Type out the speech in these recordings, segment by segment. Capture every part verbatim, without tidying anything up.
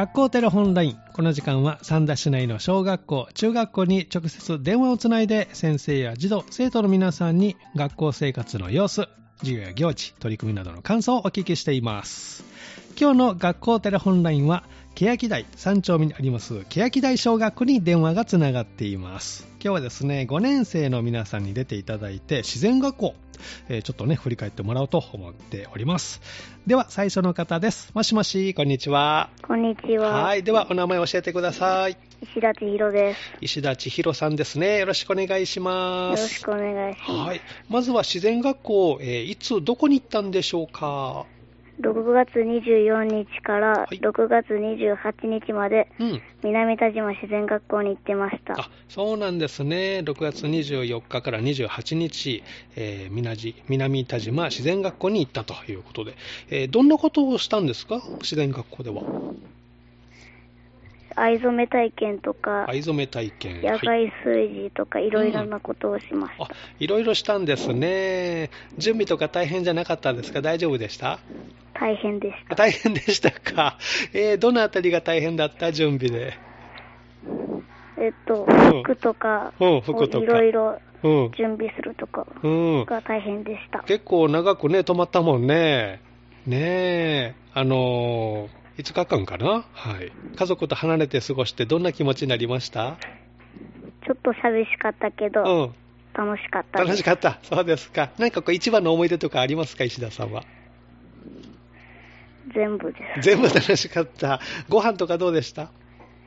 学校テレホンライン。この時間は三田市内の小学校、中学校に直接電話をつないで先生や児童、生徒の皆さんに学校生活の様子、授業や行事、取り組みなどの感想をお聞きしています。今日の学校テレホンラインは欅台三丁目にあります欅台小学校に電話がつながっています。今日はですね、ごねん生の皆さんに出ていただいて自然学校、えー、ちょっとね振り返ってもらおうと思っております。では最初の方です。もしもし、こんにちは。 こんにちは。 はい、ではお名前教えてください。 石田千尋です。 石田千尋さんですね。よろしくお願いします。 よろしくお願いします。 はい、まずは自然学校、えー、いつどこに行ったんでしょうか。 ろくがつにじゅうよっかからろくがつにじゅうはちにちまで、はい、うん、南田島自然学校に行ってました。 あ、そうなんですね。ろくがつにじゅうよっかからにじゅうはちにち、えー、南田島自然学校に行ったということで、えー、どんなことをしたんですか、自然学校では。 藍染め体験とか、 藍染め体験、 野外炊事とか、はい、いろいろなことをしました。 うん、あ、いろいろしたんですね。準備とか大変じゃなかったですか。大丈夫でした？ 大変でした。 大変でしたか。えー、どのあたりが大変だった？準備で。 えっと、服とか、 うん、服とかいろいろ準備するとかが大変でした。 うん、結構長くね、泊まったもんね。ねえ、あのー、いつかかんかな、はい、家族と離れて過ごしてどんな気持ちになりました？ ちょっと寂しかったけど、うん、楽しかったです。 楽しかった。そうですか。何かこう一番の思い出とかありますか、石田さんは。 全部です。 全部楽しかった。ご飯とかどうでした？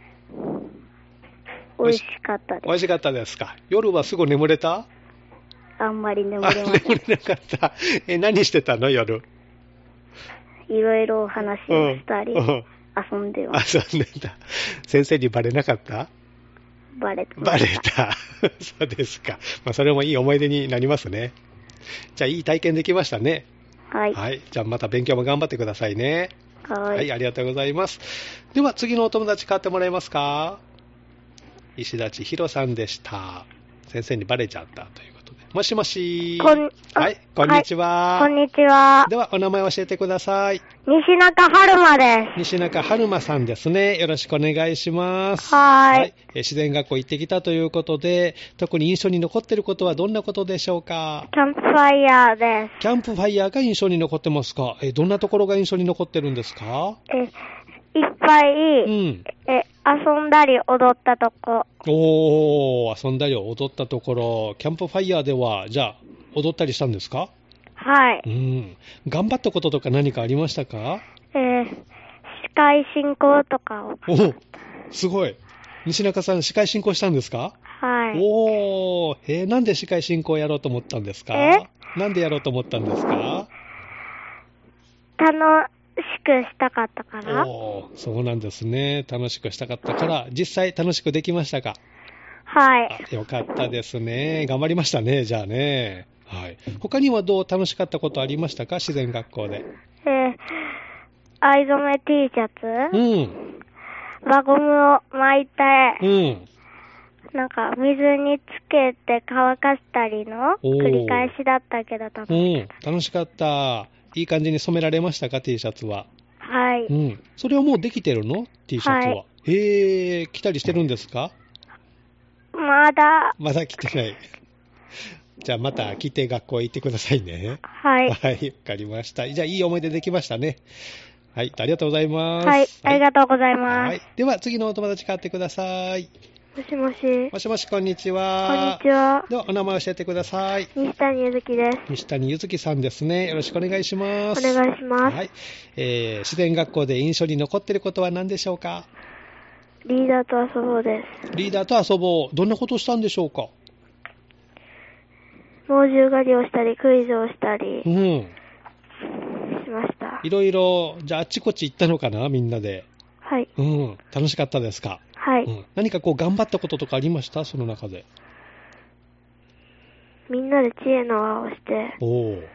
美味しかったです。 美味しかったですか。夜はすぐ眠れた？ あんまり眠れません。 眠れなかった。え、何してたの夜？ いろいろお話をしたり、うんうん、遊んでます。 遊んでた。先生にバレなかった？ バレた。 バレた。そうですか。まあ、それもいい思い出になりますね。じゃあいい体験できましたね。 はい。 はい。じゃあまた勉強も頑張ってくださいね。 はい。 はい、ありがとうございます。では次のお友達変わってもらえますか？石田千尋さんでした。先生にバレちゃったということで。もしもし。 こん、 はい、こんにちは。 はい、こんにちは。 ではお名前教えてください。 西中春馬です。 西中春馬さんですね。よろしくお願いします。 はい。はい、 自然学校行ってきたということで、特に印象に残っていることはどんなことでしょうか？ キャンプファイヤーです。 キャンプファイヤーが印象に残ってますか？え、どんなところが印象に残ってるんですか？ え、いっぱい、うん、え、遊んだり踊ったとこ。 おー、遊んだり踊ったところ。キャンプファイヤーでは、じゃあ、踊ったりしたんですか？ はい。 うん。頑張ったこととか何かありましたか？ えー、司会進行とかを。 お、すごい。西中さん、司会進行したんですか？ はい。 おー、えー、なんで司会進行やろうと思ったんですか？え？なんでやろうと思ったんですか？ 楽しくしたかったから。 おー、そうなんですね。楽しくしたかったから、実際楽しくできましたか？ はい。 あ、よかったですね。頑張りましたね、じゃあね。はい。他にはどう楽しかったことありましたか？自然学校で。 えー、藍染め T シャツ、うん、輪ゴムを巻いて、うん、なんか水につけて乾かしたりの繰り返しだったけど楽しかった。うん、 楽しかった。いい感じに染められましたか？ T シャツは。 はい。 うん。それはもうできてるの？ T シャツは。はい、へー、着たりしてるんですか？ まだ。 まだ着てない。じゃあまた着て学校行ってくださいね。 はい。 はい、わかりました。じゃあいい思い出できましたね。はい、ありがとうございます。 はい、ありがとうございます。 はい。では次のお友達変わってください。 もしもし。 もしもし、こんにちは。 こんにちは。 ではお名前教えてください。 西谷ゆずきです。 西谷ゆずきさんですね。よろしくお願いします。 お願いします。 はい。えー、自然学校で印象に残っていることは何でしょうか？ リーダーと遊ぼうです。 リーダーと遊ぼう。どんなことをしたんでしょうか？ 猛獣狩りをしたり、クイズをしたり、うん。しました。 いろいろ、じゃああっちこっち行ったのかな、みんなで。 はい。 うん。楽しかったですか？ はい。 うん、何かこう頑張ったこととかありました？その中で。 みんなで知恵の輪をして、おー。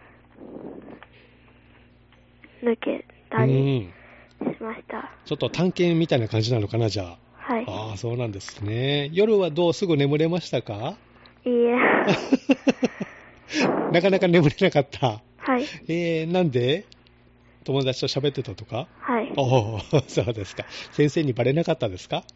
抜けたりしました。うん、 ちょっと探検みたいな感じなのかな、じゃあ。 はい。 ああ、そうなんですね。夜はどう、すぐ眠れましたか？ いいえ。 なかなか眠れなかった。 はい。 えー、なんで？友達と喋ってたとか？ はい。 おー、そうですか。先生にバレなかったですか？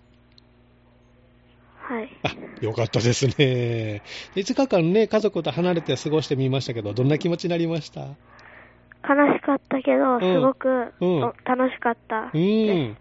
はい。 あ、よかったですね。いつかかんね、家族と離れて過ごしてみましたけど、どんな気持ちになりました？ 悲しかったけど、すごく、 うんうん、 楽しかったです。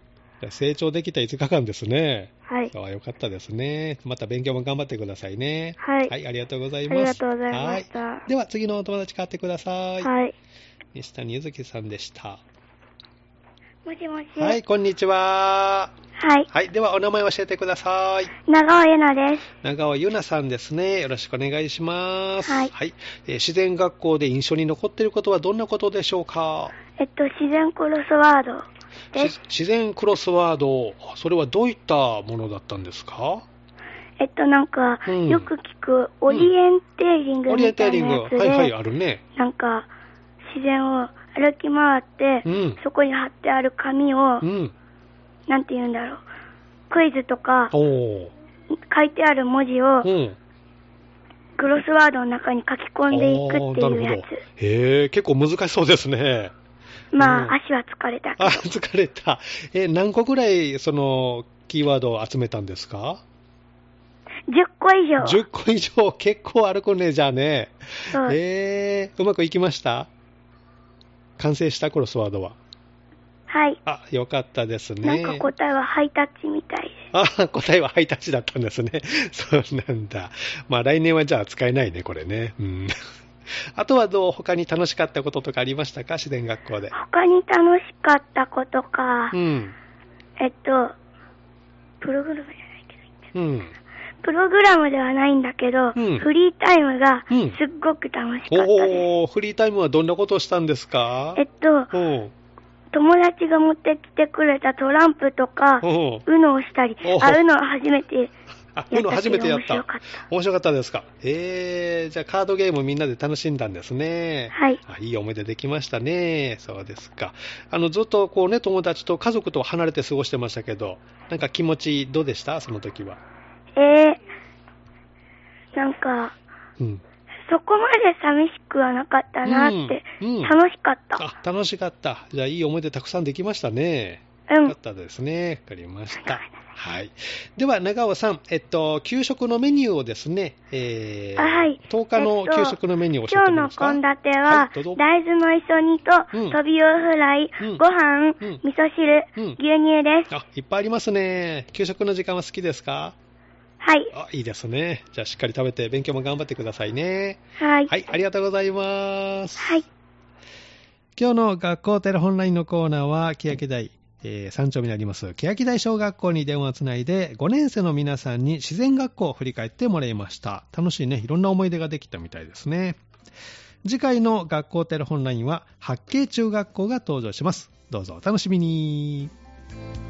うん。成長できたいつかかんですね。 はい。 よかったですね。また勉強も頑張ってくださいね。 はい。 はい、ありがとうございます。 ありがとうございました。 はい。では次のお友達変わってください。 はい。 西谷ゆずきさんでした。 もしもし。 はい、こんにちは。 はい。 はい、ではお名前を教えてください。 長尾ゆなです。 長尾ゆなさんですね。よろしくお願いします。 はい。 はい、えー、自然学校で印象に残っていることはどんなことでしょうか？ えっと、自然クロスワードです。 自然クロスワード、それはどういったものだったんですか？ えっと、なんか、うん、よく聞くオリエンテーリングみたいなやつで、うん、オリエンテーリング、はいはい、あるね。なんか、自然を歩き回って、うん、そこに貼ってある紙を、うん、なんて言うんだろう、クイズとか、書いてある文字を、うん、クロスワードの中に書き込んでいくっていうやつ。 へえ、結構難しそうですね。 まあ、うん、足は疲れたけど。 あ、疲れた。え、何個ぐらい、その、キーワードを集めたんですか？ じゅっこ以上。 じゅっこ以上、結構歩くね、じゃあね。 そう。 えー、うまくいきました？完成したクロスワードは。 はい。 あ、よかったですね。 なんか答えはハイタッチみたいです。 あ、答えはハイタッチだったんですね。そうなんだ。まあ来年はじゃあ使えないね、これね。うん。あとはどう、他に楽しかったこととかありましたか？自然学校で。 他に楽しかったことか。 うん。 えっと、プログラムじゃないけど。 うん。 プログラムではないんだけど、うん、フリータイムがすっごく楽しかったです。うん、 おー、フリータイムはどんなことをしたんですか？ えっと、友達が持ってきてくれたトランプとか、ウノをしたり、あ、ウノ初めてやったけど初めてやった。面白かった。 面白かったですか？えー、じゃあカードゲームみんなで楽しんだんですね。 はい。 あ、いい思い出できましたね。そうですか。あの、ずっとこうね、友達と家族と離れて過ごしてましたけど、なんか気持ちどうでした？その時は。 えー、なんか、うん、そこまで寂しくはなかったなって、うんうん、楽しかった。 あ、楽しかった。じゃあいい思い出たくさんできましたね。 うん。 よかったですね。わかりました。はい。では、長尾さん、えっと、給食のメニューをですね、えー、はい、とおかの給食のメニューを教えてもらえますか？ 今日の献立は、はい、大豆の磯煮と、うん、トビウオフライ、うん、ご飯、うん、味噌汁、うん、牛乳です。 あ、いっぱいありますね。給食の時間は好きですか？ はい。 あ、いいですね。じゃあしっかり食べて勉強も頑張ってくださいね。 はい。 はい、ありがとうございます。 はい。 今日の学校テレホンラインのコーナーは、欅台、えー、さん丁目にあります欅台小学校に電話をつないで、ごねん生の皆さんに自然学校を振り返ってもらいました。楽しいね、いろんな思い出ができたみたいですね。次回の学校テレホンラインは、八景中学校が登場します。どうぞお楽しみに。